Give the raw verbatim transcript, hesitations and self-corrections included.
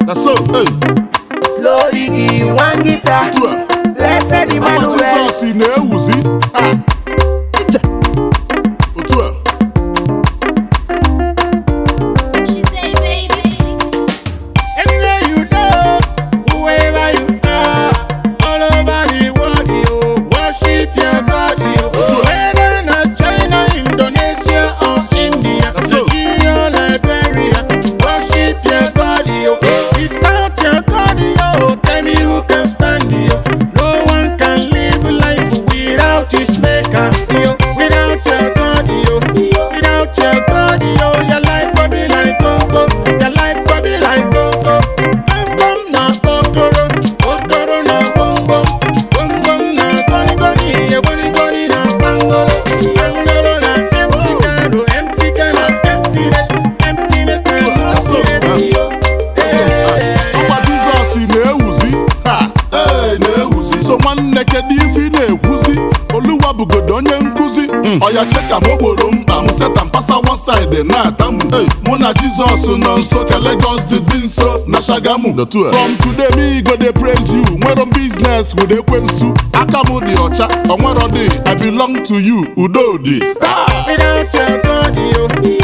That's so, hey. Slowly give one guitar. Blessed Emmanuel. Jesus in the Uzi. Ah. Otua. She say, baby. Anywhere you go, whoever you are, all over the world, you worship your God. You whether in China, Indonesia, or India, Nigeria, Liberia, worship your God. You without your God, you tell me who can stand you. No one can live life without his maker. You without your God, you without your God, you your life will be like Congo. Your life will be like Congo. Bum bum na kokoro, kokoro na bum bum, bum bum na goni goni, goni goni na bangolo, bangolo na empty can, empty can na emptiness, emptiness na emptiness. Yo, Ọkwa Jesus in the Uzi. Ha. Hey, na Uzi. So nwanne kedu ife ị na-ekwuzi? Oluwa bugodo onye nkuzi. Oya cheka m ogboro mkpa m seta mpasa one side na-ata m. Hey, mụ na Jesus nọ nso ka Lagos dị nso na Shagamu. From today me go dey praise you. Nwere m business with ekwensu. Aka m dị ọcha, onwero dị. I belong to you, udo dị. Ah! without your God, you